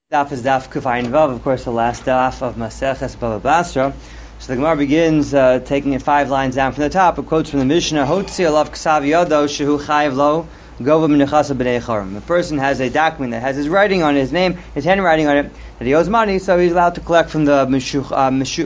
Daf is Daf Kufayin Vav, of course, the last Daf of Maseches Baba Basra. So the Gemara begins taking it 5 lines down from the top. It quotes from the Mishnah: "Hotzi alav ksav yado shehu chayiv lo gova minachasa b'nei chorim." The person has a document that has his writing on it, his name, his handwriting on it, that he owes money, so he's allowed to collect from the minachasa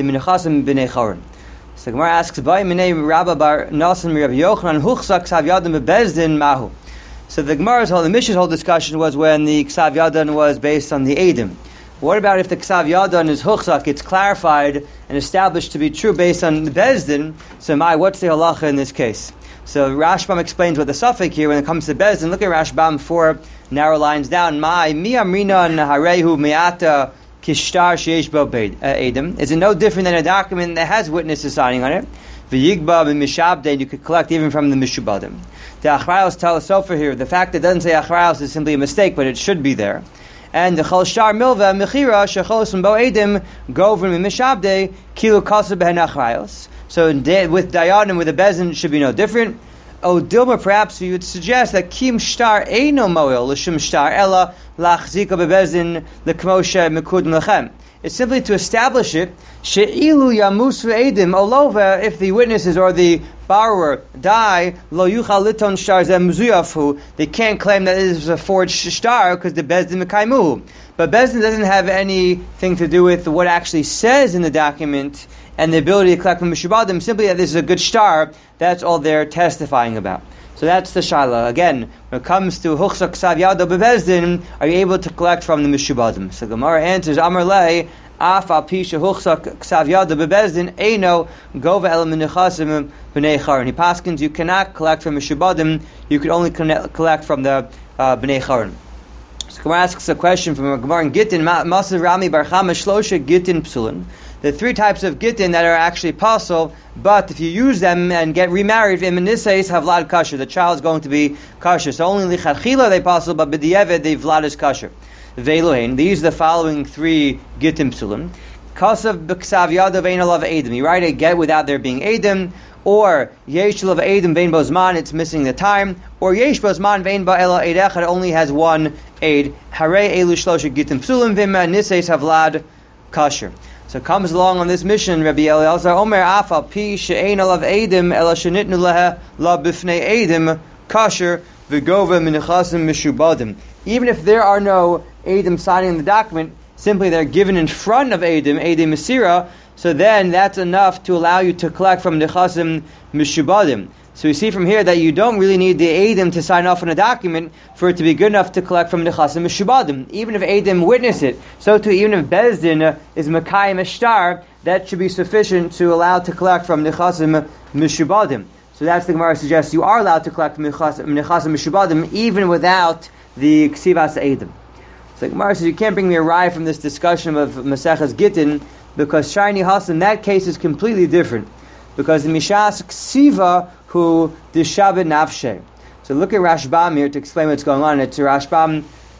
b'nei chorim. So the Gemara asks, "By minei Rabba bar Nasan Rabbi Yochanan huchsa ksav yadam bebezdin mahu." So the Mishnah's whole discussion was when the Ksav Yadan was based on the Eidim. What about if the Ksav Yadan is Huchzak, it's clarified and established to be true based on the Bezdin? So what's the halacha in this case? So Rashbam explains what the suffix here when it comes to Bezdin. Look at Rashbam 4 narrow lines down. Mi amrina naharehu me'ata kishtar sheyesh bo Eidim. Is it no different than a document that has witnesses signing on it? V'yigbab and mishabde, you could collect even from the mishubadim. The Achrayos tell us over here, the fact that it doesn't say Achrayos is simply a mistake, but it should be there. And the Chol Shar Milva Mechira Shechosim Bo Edim Govin Mishabde Kilu Kasab Behen Achrayos. So with Dayanim, with the Bezin, it should be no different. Oh, Dilma, perhaps you would suggest that Kim Shtar Eino Moel L'Shim Shtar Ella Lachzika Bebezin L'Kmoshe Mekudim Lechem. It's simply to establish it. She'ilu yamus ve'edim olova, if the witnesses or the borrower die, lo yuchal liton shtar zeh mzuyafu, they can't claim that it is a forged shtar because the bezdin mekaimuhu. But bezdin doesn't have anything to do with what actually says in the document and the ability to collect from mishubadim. Simply that this is a good shtar. That's all they're testifying about. So that's the shaila. Again, when it comes to huchsa ksav yado bebezdin, are you able to collect from the mishubadim? So Gemara answers, Amar lei, af al pisha huchsa ksav yado bebezdin, eino gova el minichasim b'nei charon. He paskins, you cannot collect from mishubadim, you can only collect from the b'nei charon. So Gemara asks a question from Gemara in Gittin, Masav Rami bar Chama shlosha Gittin psulin. There are 3 types of gittin that are actually possible, but if you use them and get remarried, imeniseis havlad kasher, the child is going to be kasher. So only lichatchila they possible, but b'diavad the vlad is kasher. Veilohein, these are the following 3 gittin psulim. Kasav b'ksav yadav ein alav edim. You write a get without there being edim, or yesh lav edim vein bozman, it's missing the time, or yesh bozman vein ba'ela eidech, it only has 1 aid. Harei elu shlosha gittin psulim v'imeniseis havlad kasher. So comes along on this mission, Rabbi Eliezer Omer Afal Pi She'ein Alav Eidim Ela Shenitnu Leha La Bifnei Eidim Kasher V'Gova Minichasim Mishubadim. Even if there are no Eidim signing the document, simply they're given in front of Eidim Masira, so then that's enough to allow you to collect from Nichasim Mishubadim. So we see from here that you don't really need the Eidim to sign off on a document for it to be good enough to collect from Nechasim Mishubadim. Even if Eidim witness it, so too even if Bezdin is Mekayim Eshtar, that should be sufficient to allow to collect from Nechasim Mishubadim. So that's the Gemara suggests you are allowed to collect from Nechasim Mishubadim even without the Ksivas Eidim. So the Gemara says you can't bring me a rye from this discussion of Maseches Gittin because Shiny Has in that case is completely different. Because the Mishas Ksiva who dishabed nafshe. So look at Rashbam here to explain what's going on. It's Rashbam,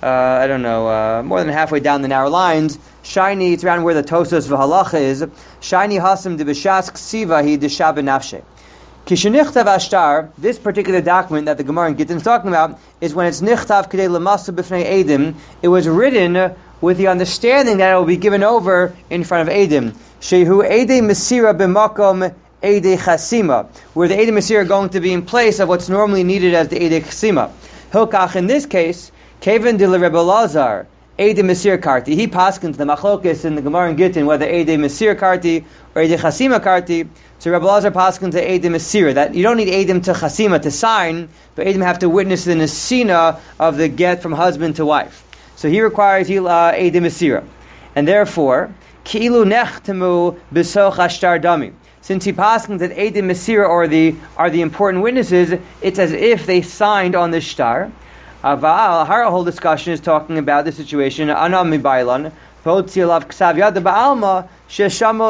more than halfway down the narrow lines. Shiny, it's around where the Tosos v'halacha is. Shiny hasam de b'shas ksiva he dishabed nafshe. Kishenichtav ashtar, this particular document that the Gemara in Gittin is talking about, is when it's nichtav k'dei l'masa b'fnei edim. It was written with the understanding that it will be given over in front of edim. Shehu edei mesira b'makom Eidei Chasima, where the Eidei Masir are going to be in place of what's normally needed as the Eidei Chasima. Hilkach, in this case, Kevin de Rebbe Lazar, Eidei Masir Karti. He paskins the machlokes in the Gemara in Gittin, whether Eidei Masir Karti or Eidei Chasima Karti. So Rebbe Lazar paskins the Eidei Masir, that you don't need Eidim to Chasima to sign, but Eidim have to witness the Nesina of the get from husband to wife. So he requires Eidei Masira. And therefore, Ki'ilu Nechtemu B'soch Ashtar Dami. Since he paskins that Eidim Masira are the important witnesses, it's as if they signed on the shtar. Aval, our whole discussion is talking about the situation. Ana mi bailan, v'otzi alav ksav yad ba'alma sheshmo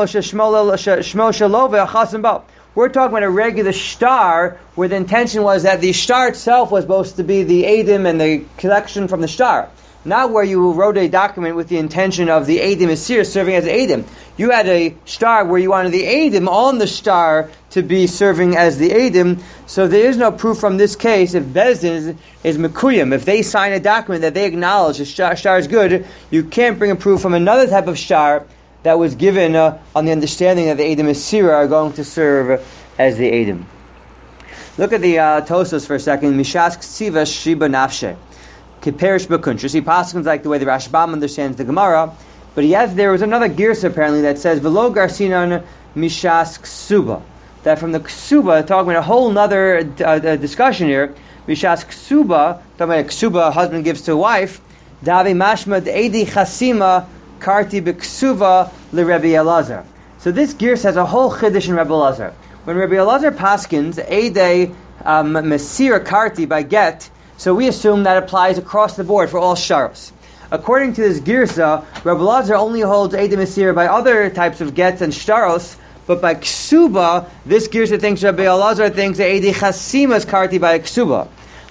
shalove achasim ba. We're talking about a regular shtar where the intention was that the shtar itself was supposed to be the Eidim and the collection from the shtar. not where you wrote a document with the intention of the Eidim Asir serving as Eidim. You had a star where you wanted the Eidim on the star to be serving as the Eidim, so there is no proof from this case if Bezdin is Mekuyim. If they sign a document that they acknowledge the star is good, you can't bring a proof from another type of star that was given on the understanding that the Eidim Asir are going to serve as the Eidim. Look at the Tosos for a second. Mishas Ksiva Shiba Nafshe. Kiperish Bakuntrus. He passes like the way the Rashbam understands the Gemara, but there was another girsa apparently that says Velo Garsinan Mishas Ksuba. That from the Ksuba, talking about a whole other discussion here. Mishas Ksuba, talking about a Ksuba a husband gives to a wife. Davi Mashma Edi Chasima Karti B'Ksuva Le Rebbe Elazar. So this girsa has a whole chiddush in Rebbe Elazar. When Rebbe Elazar paskins Ede Mesir Karti by get, so we assume that applies across the board for all sharos. According to this girsa, Rebbe Elazar only holds Eidim Asir by other types of gets and sharos, but by ksuba, this girsa thinks Rebbe Elazar thinks that Eidi Chasima's karti by ksuba.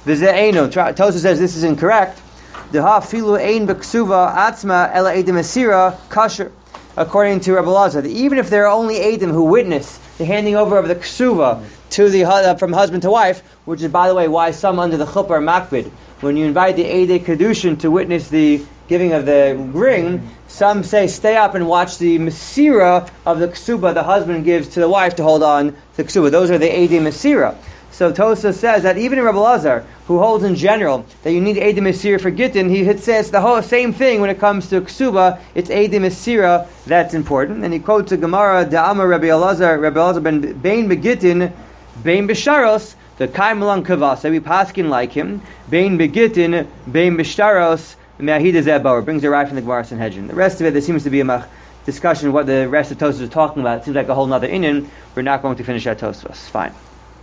Tosa says this is incorrect. Deha filu ein b'ksuba atzma ela Eidim Asira kasher. According to Rebbe Elazar, even if there are only Eidim who witness the handing over of the ksuba to the from husband to wife, which is, by the way, why some under the chuppah are makbid. When you invite the Eidei Kedushin to witness the giving of the ring, some say stay up and watch the Mesira of the ksuba the husband gives to the wife to hold on to the ksuba. Those are the Eidei Mesira. So Tosa says that even in Rebbe Elazar, who holds in general that you need Eidei Mesira for Gittin, he says the whole same thing when it comes to ksuba. It's Eidei Mesira that's important. And he quotes a Gemara, Da'amar Rebbe Elazar ben Bein Begittin, Bein Bisharos, the Kaimalan Kavasa, we paskin like him, Bein Begittin, Bein Bisharos, Me'ahida Zebauer, brings it right from the Gemara Sanhedrin. The rest of it, there seems to be a discussion what the rest of Tosfos is talking about. It seems like a whole other inyan. We're not going to finish that Tosfos. Fine.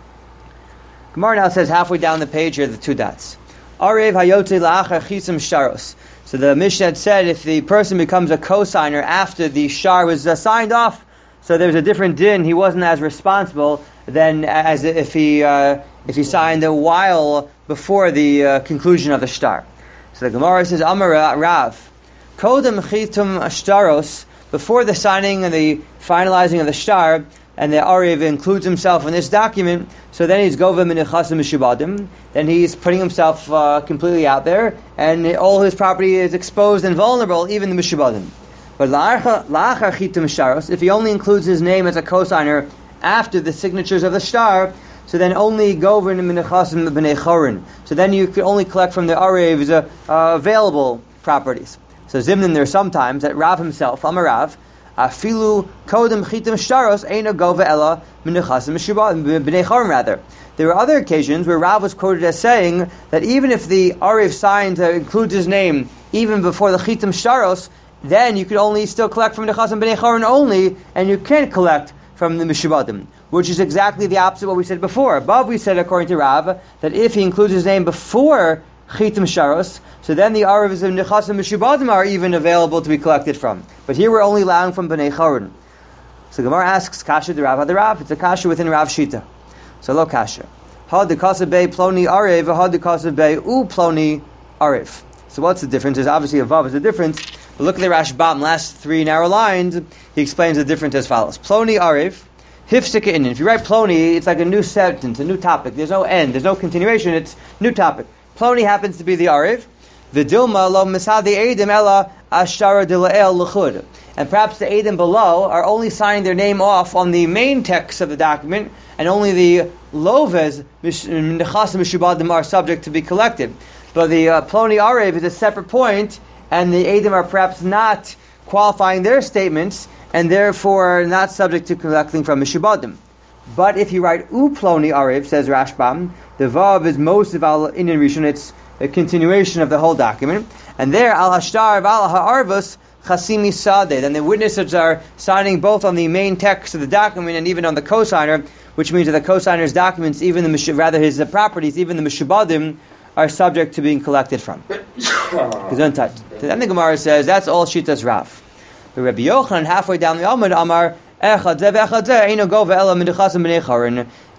Gemara now says halfway down the page here, the two dots. Arev Hayotze La'achar Chisim Sharos. So the Mishnah had said if the person becomes a co-signer after the shar was signed off, so there's a different din, he wasn't as responsible than as if he signed a while before the conclusion of the shtar. So the Gemara says, Amar Rav, Kodem Chitum Ashtaros, before the signing and the finalizing of the shtar, and the Arev includes himself in this document, so then he's Gova Minichasim Mishubadim, then he's putting himself completely out there, and all his property is exposed and vulnerable, even the Mishubadim. But La'achar Chitum Ashtaros, if he only includes his name as a cosigner after the signatures of the shtar, so then only Govern Minichasim B'nei Chorin. So then you could only collect from the Arev's available properties. So Zimnin, there are sometimes that Rav himself, Amarav, Afilu Kodem Chitim Sharos Eina Gova Ella Minichasim B'nei Chorin rather. There are other occasions where Rav was quoted as saying that even if the Arev signs includes his name even before the Chitim Sharos, then you could only still collect from Minichasim B'nei Chorin only, and you can't collect from the Mishubadim, which is exactly the opposite of what we said before. Above we said, according to Rav, that if he includes his name before Chitim Sharos, so then the Arevs of Nechasim Mishubadim are even available to be collected from. But here we're only allowing from B'nei Chorin. So Gemara asks, Kasha de Rav Hadarav, it's a Kasha within Rav Shita. So lo Kasha. Had de Kasabei Ploni Arev, had de Kasabei U Ploni Arev. So what's the difference? There's obviously a Vav is the difference. But look at the Rashbam, last three narrow lines, he explains the difference as follows. Ploni Arev, Hifsika Inin. If you write Ploni, it's like a new sentence, a new topic. There's no end, there's no continuation, it's new topic. Ploni happens to be the Arev. Vidilma lo misadi Eidim ella ashara dila'el l'chud. And perhaps the Eidim below are only signing their name off on the main text of the document, and only the Loves, Nechasim Mishubadim, are subject to be collected. But the Ploni Arev is a separate point, and the Eidim are perhaps not qualifying their statements, and therefore not subject to collecting from Mishubadim. But if you write U Ploni Arev, says Rashbam, the Vav is most of Al Inyan Rishon, it's a continuation of the whole document. And there, Al Hashtar Val Ha'arvus Chasimi Sadeh. Then the witnesses are signing both on the main text of the document and even on the cosigner, which means that the cosigner's documents, even his properties, even the Mishubadim, are subject to being collected from. He's untouched. Then the Gemara says, that's all Shitas Rav. The Rabbi Yochanan, halfway down the Amud, Amar,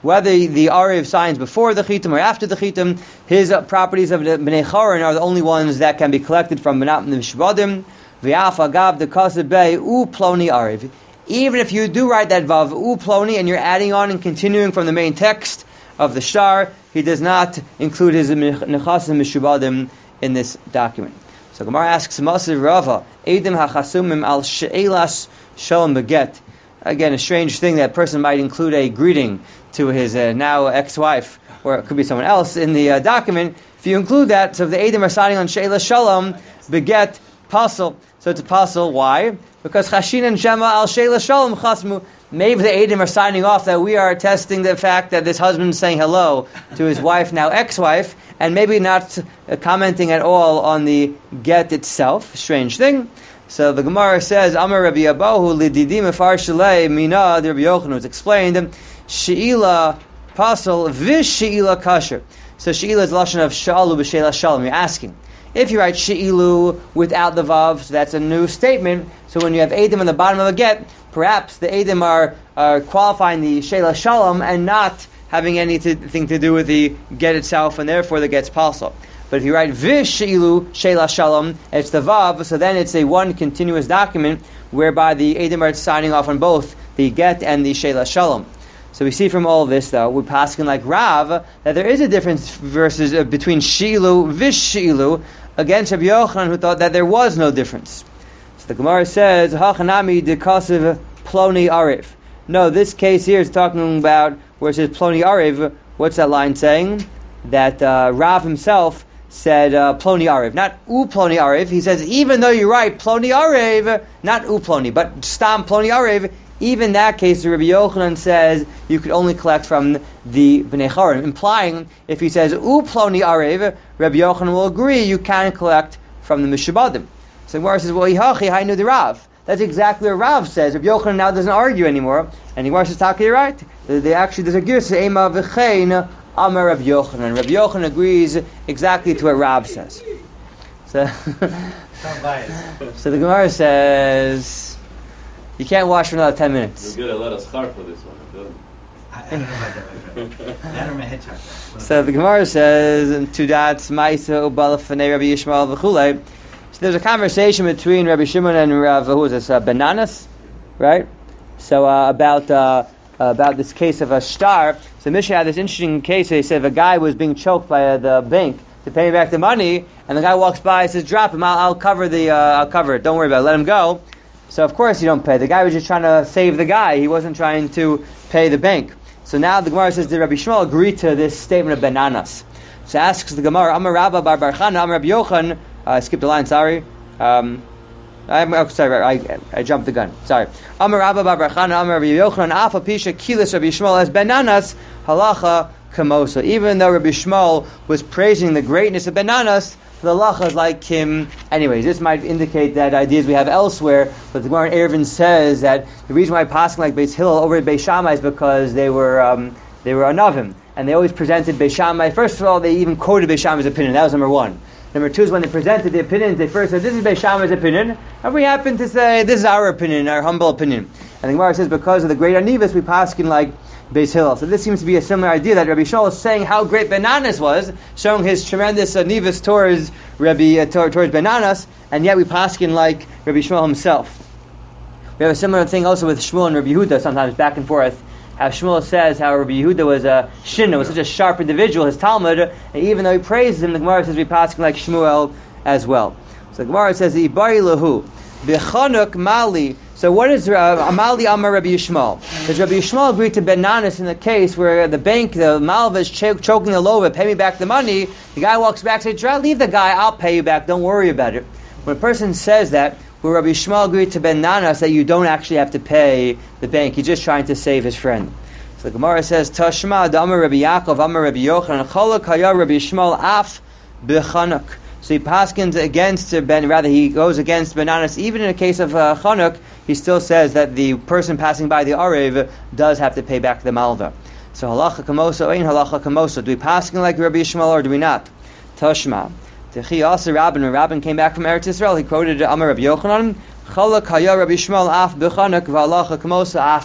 whether the Arev signs before the Chitim or after the Chitim, his properties of the Bnei Choron are the only ones that can be collected from Benat Mishvadim. V'af agav the Kasabei u Ploni Arev. Even if you do write that Vav u Ploni and you're adding on and continuing from the main text of the Shtar, he does not include his Nechasim Mishvadim in this document. So Gemara asks Masiv Rava, Eidim hachasumim al she'elas shalom beget. Again, a strange thing that a person might include a greeting to his now ex-wife, or it could be someone else in the document. If you include that, so if the Eidim are signing on she'elas shalom beget pasal, so it's a pasal. Why? Because Chashin and Shema al she'elas shalom chasmu. Maybe the Eidim are signing off that we are attesting the fact that this husband is saying hello to his wife, now ex-wife, and maybe not commenting at all on the get itself. Strange thing. So the Gemara says, Amar Rabbi Abahu lididi mefar shalei mina Rabbi Yochanan. It's explained, she'ila pasal vish she'ila kasher. So she'ila is the lashon of sha'alu b'she'ela shalom. You're asking. If you write she'ilu without the vav, so that's a new statement. So when you have Eidim on the bottom of a get, perhaps the Eidim are qualifying the she'ela shalom and not having anything to do with the get itself, and therefore the get's pasal. But if you write vish she'ilu she'ela shalom, it's the vav, so then it's a one continuous document whereby the Eidim are signing off on both the get and the she'ela shalom. So we see from all of this, though, we're passing like Rav, that there is a difference between she'ilu, vish she'ilu, against Rabbi Yochanan, who thought that there was no difference. So the Gemara says, Hachanami dekasiv ploni arev. No, this case here is talking about where it says ploni arev. What's that line saying? That Rav himself said ploni arev, not u ploni arev. He says even though you write ploni arev, not u ploni, but stam ploni arev, even in that case, Rabbi Yochanan says you could only collect from the Bnei Choron, implying if he says u ploni arev, Rabbi Yochanan will agree you can collect from the Mishabadim. So Gemara says, well, Yihachi, I knew the Rav. That's exactly what Rav says. Rabbi Yochanan now doesn't argue anymore, and Gemara says, Taki, you're right. They actually, there's a girsa, Ema v'chein Amar Rabbi Yochanan. Rabbi Yochanan agrees exactly to what Rav says. So the Gemara says, you can't wash for another 10 minutes. You're good at let us start for this one. I don't know about that. So the Gemara says, Tudat Maisa Ubala Fnei Rabbi Yishmael v'chulei. So there's a conversation between Rabbi Shimon and Rav, who is this, Benanas, right? So about this case of a shtar. So Mishnah had this interesting case. They said if a guy was being choked by the bank to pay back the money, and the guy walks by and says, drop him, I'll cover it, don't worry about it, let him go. So of course you don't pay. The guy was just trying to save the guy. He wasn't trying to pay the bank. So now the Gemara says, did Rabbi Shmuel agree to this statement of Benanas? So asks the Gemara, Amar Rabba bar Bar Chana, Amar Rabbi Yochanan, I skipped a line, sorry. I jumped the gun. Sorry. Amar Rabba bar Bar Chana, Amar Rabbi Yochanan, Afa Pisha Kilis Rabbi Shmuel as Benanas, Halacha Kamosa. Even though Rabbi Shmuel was praising the greatness of Benanas, the halacha is like him. Anyways, this might indicate that ideas we have elsewhere, but the Gemara in Eruvin says that the reason why passing like Beis Hillel over at Beis Shammai is because they were anavim, and they always presented Beis Shammai. First of all, they even quoted Beis Shammai's opinion. That was number one. Number two is when they presented the opinions, they first said, this is Beis Shammai's opinion, and we happen to say, this is our opinion, our humble opinion. And the Gemara says, because of the great anivus, we paskin like Beis Hillel. So this seems to be a similar idea that Rabbi Shmuel is saying how great Benanas was, showing his tremendous anivus towards towards Benanas, and yet we paskin like Rabbi Shmuel himself. We have a similar thing also with Shmuel and Rabbi Yehuda, sometimes back and forth. How Shmuel says how Rabbi Yehuda was a shinna, was such a sharp individual, his Talmud, and even though he praises him, the Gemara says we paskin like Shmuel as well. So the Gemara says, Ibari lahu, b'chanuk mali. So what is Amali Amar Rabbi Yishmael? Does Rabbi Yishmael agree to Benanas in the case where the bank, the malva is choking the lova, pay me back the money, the guy walks back and says, leave the guy, I'll pay you back, don't worry about it. When a person says that, will Rabbi Yishmael agree to Benanas that you don't actually have to pay the bank, he's just trying to save his friend. So the Gemara says, Tashma Amar Rabbi Yaakov Amar Rabbi Yochanan Cholak Haya Rabbi Yishmael Af B'Chanuk. So he paskins against he goes against Benanas. Even in a case of Chanuk, he still says that the person passing by the Arev does have to pay back the Malva. So halacha kamosa, ain't halacha kamosa. Do we paskin like Rabbi Yishmael or do we not? Tashma. Techi also Rabban. When Rabban came back from Eretz Yisrael, he quoted Amar Rabbi Yochanan, Chalak haya Rabbi Yishmael af b'Chanuk v'halacha kamosa af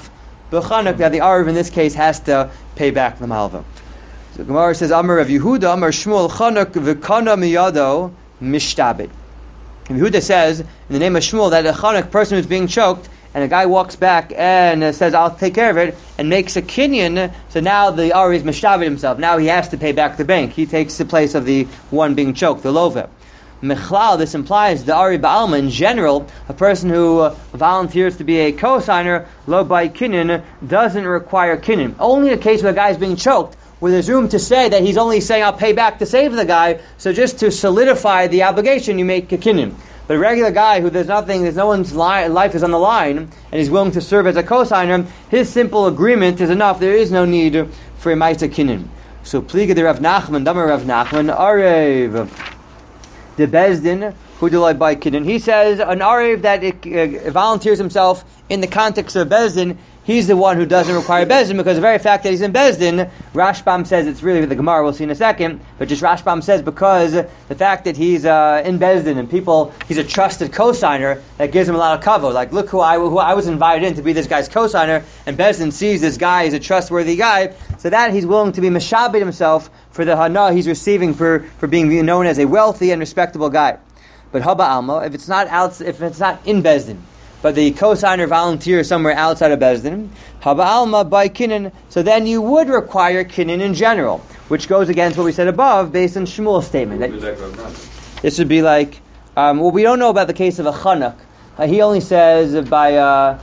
B'chanuk, that the Arav in this case has to pay back the malva. So Gemara says, Amar Rav Yehuda, Amar Shmuel Chanuk v'kana miyado mishtabed. Yehuda says, in the name of Shmuel, that a Chanuk person who's being choked, and a guy walks back and says, I'll take care of it, and makes a kinyan, so now the Ari is mishtabed himself. Now he has to pay back the bank. He takes the place of the one being choked, the lova. Mechlal, this implies the Ari Ba'alma, in general, a person who volunteers to be a co-signer, lo by kinyan, doesn't require kinyan. Only in the case where a guy is being choked, where there's room to say that he's only saying, I'll pay back to save the guy, so just to solidify the obligation, you make a kinyan. But a regular guy who there's no one's life is on the line, and he's willing to serve as a co-signer, his simple agreement is enough. There is no need for a Maisa Kinyan. So, Pliga de Rav Nachman, Damar Rav Nachman, Arev, de Bezdin, who do I buy Kinyan? He says, an Arev that volunteers himself in the context of Bezdin, he's the one who doesn't require Bezdin, because the very fact that he's in Bezdin, Rashbam says it's really the Gemara, we'll see in a second, but just Rashbam says because the fact that he's in Bezdin and he's a trusted co-signer, that gives him a lot of kavod. Like, look who I was invited in to be this guy's co-signer, and Bezdin sees this guy is a trustworthy guy, so that he's willing to be meshabed himself for the hana he's receiving for being known as a wealthy and respectable guy. But Haba Alma, if it's not in Bezdin, but the co-signer volunteers somewhere outside of Bezdin, Haba Alma by Kinyan, so then you would require Kinyan in general, which goes against what we said above based on Shmuel's statement. This would be like, we don't know about the case of a Chanuk. He only says by,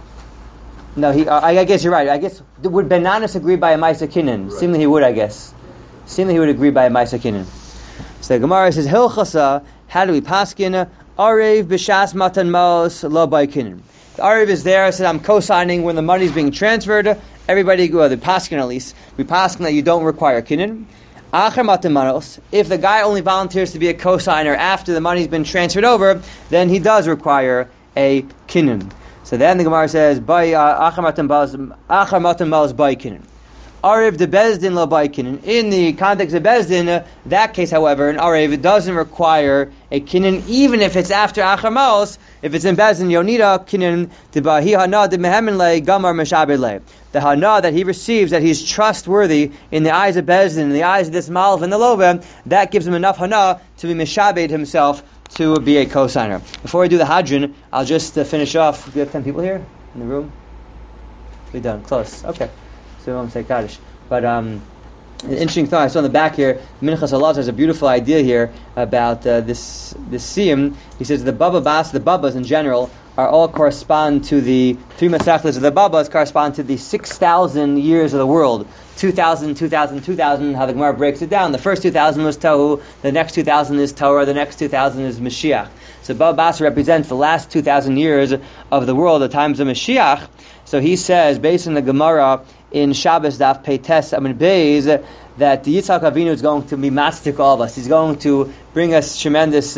I guess you're right. I guess, would Benanis agree by a Maisa Kinyan? Right. Seemingly he would, I guess. Seemingly he would agree by a Maisa Kinyan. So the Gemara says, Hilchasa, how do we paskin? Arev b'shas matan maos lo by kinyan. The Arev is there, said I'm co-signing when the money is being transferred. Everybody, well, the paskin at least, we paskin that you don't require kinyan. Acher matan maos, if the guy only volunteers to be a co-signer after the money's been transferred over, then he does require a kinyan. So then the Gemara says, by acher matan maos by kinyan. Arev de Bezdin lo by kinyan. In the context of Bezdin, that case, however, in Arev, it doesn't require a kinyan, even if it's after Achar Maos. If it's in Bezdin, Yonida kinyan de bahi hana de mehemen le gamar meshabed le. The hana that he receives, that he's trustworthy in the eyes of Bezdin, in the eyes of this malv and the lova, that gives him enough hana to be meshabed himself to be a co-signer. Before I do the hadrin, I'll just finish off. Do we have 10 people here in the room? We're done. Close. Okay. So we won't say Kaddish. But an interesting thought I saw in the back here, Minchas Allah has a beautiful idea here about this siyum. He says the Babas in general are all correspond to the three Masechtas of the Babas correspond to the 6,000 years of the world. 2,000, 2,000, 2,000, how the Gemara breaks it down. The first 2,000 was Tohu, the next 2,000 is Torah, the next 2,000 is Mashiach. So Baba Basra represents the last 2,000 years of the world, the times of Mashiach. So he says, based on the Gemara in Shabbos Daf Peites Amud Beis, that the Yitzchak Avinu is going to be mastic all of us. He's going to bring us tremendous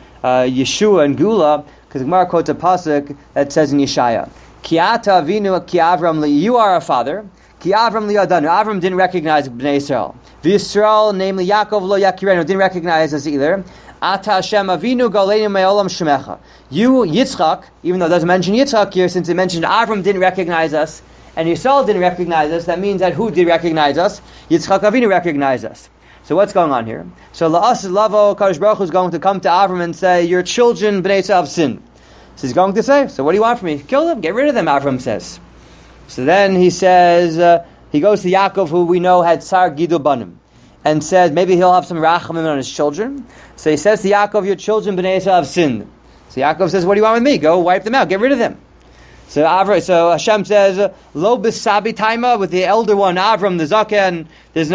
Yeshua and Gula, because the Gemara quotes a pasuk that says in Yeshaya, Ki ata Avinu ki Avram li, you are our father. Ki Avram li Adanu. Avram didn't recognize Bnei Yisrael. V'Yisrael, namely Yaakov lo Yakirenu, didn't recognize us either. Ata Hashem Avinu Galeinu Me'olam Shemecha. You, Yitzchak, even though it doesn't mention Yitzchak here, since it mentioned Avram didn't recognize us, and Yisrael didn't recognize us, that means that who did recognize us? Yitzchak Avinu recognized us. So what's going on here? So La'as Lavo, Kadosh Baruch Hu is going to come to Avram and say, your children, Bnei Yisrael, have sinned. So he's going to say, so what do you want from me? Kill them, get rid of them, Avram says. So then he says, he goes to Yaakov, who we know had Sar Gidul Banim, and says maybe he'll have some rachamim on his children. So he says to Yaakov, your children, Bnei Yisrael, have sinned. So Yaakov says, what do you want with me? Go wipe them out, get rid of them. So Hashem says, Lo b'sabi taima, with the elder one, Avram, the Zaken, there's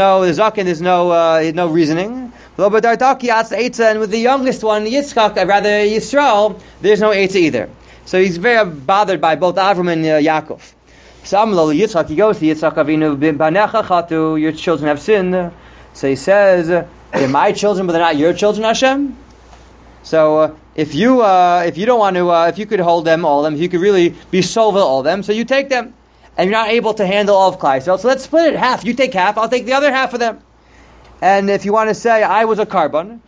no reasoning. Lo b'dartaki atz eitza, and with the youngest one, Yitzchak, rather Yisrael, there's no eitza either. So he's very bothered by both Avram and Yaakov. So Amlo Yitzchak, he goes to Yitzchak Avinu, b'banecha chatu, your children have sinned. So he says, they're my children, but they're not your children, Hashem. So if you don't want to, if you could hold them, all of them, if you could really be sovereign all of them, so you take them, and you're not able to handle all of Klai Yisrael, so let's split it half. You take half, I'll take the other half of them. And if you want to say, I was a carbon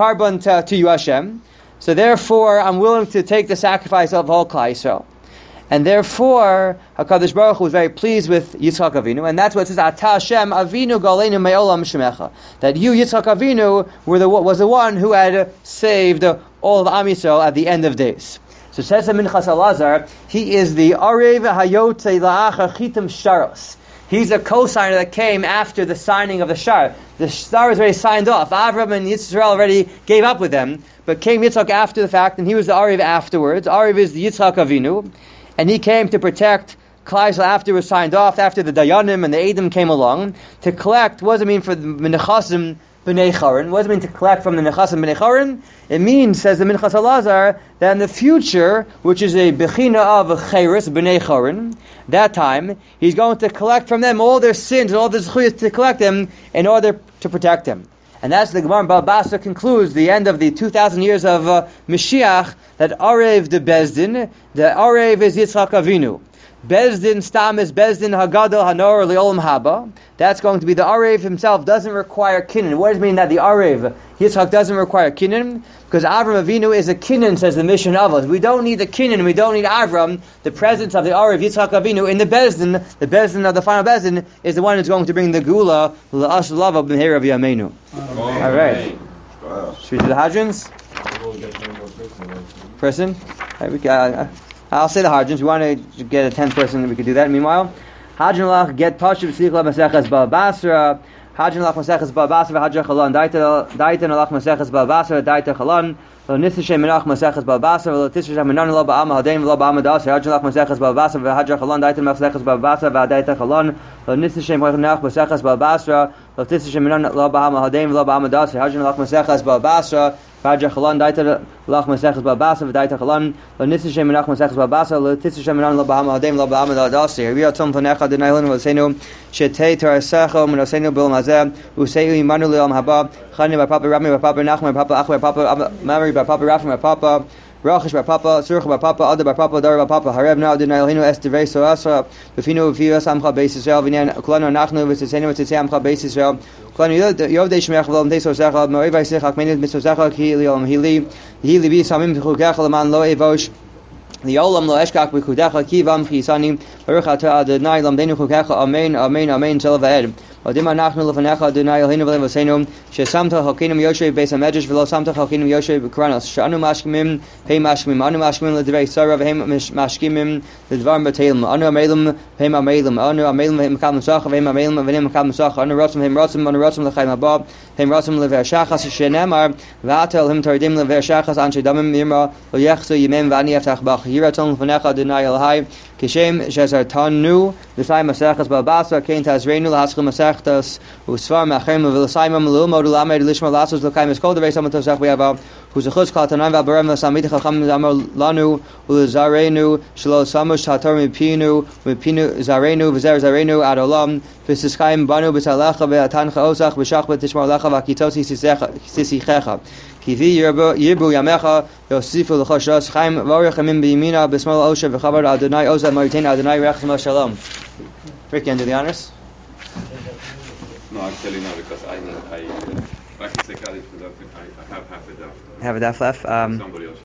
to you, Hashem, so therefore I'm willing to take the sacrifice of all Klai Yisrael. And therefore, HaKadosh Baruch Hu was very pleased with Yitzchak Avinu, and that's what it says, Ata Hashem Avinu Galenu Me'olam Shemecha. That you, Yitzchak Avinu, was the one who had saved all of Am Yisrael at the end of days. So says the Minchas Elazar, he is the Arev Hayotze La'achar Chitim Sharos. He's a co-signer that came after the signing of the shtar. The shtar was already signed off. Avram and Yisrael already gave up with them, but came Yitzchak after the fact, and he was the Arev afterwards. Arev is the Yitzchak Avinu, and he came to protect Klal Yisrael after it was signed off, after the Dayanim and the Edom came along, to collect. What does it mean for the Menechasim B'nei Charan? What does it mean to collect from the Nechasim B'nei Charan? It means, says the Minchas Elazar, that in the future, which is a Bechina of a Cheres B'nei Charan, that time, he's going to collect from them all their sins and all their zechuyos to collect them in order to protect them. And that's the Gemara in Baba Basra concludes the end of the 2,000 years of Mashiach, that Arev the Bezdin, the Arev is Yitzchak Avinu. Bezdin Stam is Bezdin Hagadol Hanor Leolam Haba. That's going to be the Arev himself doesn't require kinyan. What does it mean that the Arev Yitzchak doesn't require kinyan? Because Avram Avinu is a kinyan, says the Mishnah of us. We don't need the kinyan, we don't need Avram. The presence of the Arev Yitzchak Avinu in the Bezdin of the final Bezdin, is the one who's going to bring the Gula L'As Lava B'Meir of Yameinu. All right. Should we do the Hadrons? Person? I'll say the Hadrons. We want to get a 10th person, we could do that. Meanwhile, Hadron Lach get Pashuv Tzikla Maseches Baba Basra. Hadron Lach Maseches Baba Basra Hadron Chalon Daiten Lach Maseches Baba Basra Daiten Chalon Lo Nisishem Menach Maseches Baba Basra Lo Tishishem Menon Lo Ba'am Hadein Lo Ba'am Dasra Hadron Lach Maseches Baba Basra Hadron Chalon Daiten Maseches Baba Basra Daiten Chalon Lo Nisishem Menach Maseches Baba Basra Lo Tishishem Menon Lo Ba'am Hadein Lo Ba'am Dasra Hadron Lach Maseches Baba Basra Hadron Chalon Daiten Lach Maseches Baba Basra Daiten Chalon Lo Nisishem Menach Maseches Baba Basra Lo Tishishem Menon Lo Ba'am Hadein Lo Ba'am Dasra We are Tom Fanecha Denailin Vosenu Shetei Tarasecho Menosenu Bil Mazeh Usei Imanu Le'am Haba Chani Bar Papa Rami Bar Papa Nachman Bar Papa Achwa Bar Papa Mary Bar Papa Rafim Bar Papa Rachish Bar Papa Surch Bar Papa Ada Bar Papa Dar Bar Papa Hareb Now Adonai Eloheinu Es Divrei Soasra Befinu V'Viyos Amcha Beis Yisrael V'Nyan Kulanu Nachnu V'Tzitzeinu V'Tzitzei Amcha Beis Yisrael Kulanu Yovdei Shmeach V'Lam Teiso Zecha Mo'ev V'Yisech Akmenet Mitzvah Zecha Ki Li'olam Hili Hili Bi Samim V'Chukecha L'man Lo Evosh Li'olam Lo Eshkach V'Chudecha Ki Vam Chisanim Baruch Atah Adonai Lamdeinu Chukecha Amen Amen Amen Tel V'Ed Odima Nachnu L'Fanecha Adonai Eloheinu V'Lev V'Seinu Shesamta Chalkeinu Yoshev Beis HaMedrash V'Lo Samta Chalkeinu Yoshev B'Kranos Sh'anu Mashkimim Pei Mashkimim Anu Mashkimim L'Divrei Sarah V'Hem Mashkimim L'Dvar B'Teilim Anu Amelim V'Hem Amelim Anu Amelim V'Hem Makam L'Sach V'Hem Amelim V'Hem Makam L'Sach Anu Rotzim V'Hem Rotzim Anu Rotzim L'Chaim Haba V'Hem Rotzim L'Ver Shachas Shenemar V'Atel Him Tardim L'Ver Shachas Anshe Damim Yirma L'Yechzu Yimem V'Ani Yaftach Bach Yiraton L'Fanecha Adonai Elohai Kishem Shezar Tanu L'Sai Masechas B'Abasa Kein Tazreinu L'Haschil Masechtas Usvar Machem V'Lasaimam L'Umod L'Amed L'Ishma L'Asos L'Kaim Eskol D'Rei Samat Tosach V'Yava Huzachutz Kalatanan V'Abarem L'Samit Chacham Zamar Lanu U'Zarenu Shelo Samush Tator Mipinu Zarenu V'Zer Zarenu Ad Olam V'Siskaim Banu B'Talecha V'Atan Cha'osach V'Shach V'Tishmar Lecha V'Akitosi Sisichecha Kivi Yirbu Yamecha Yosifu L'Choshos Chaim V'Orechemim B'Yimina B'Smal Osher V'Chavar Adonai Oza Maritain Adonai Rechim Shalom. Rick, you do the honors? No, actually no, because I practice the Kaddish without I have half a daf. Have a daf left. Somebody else.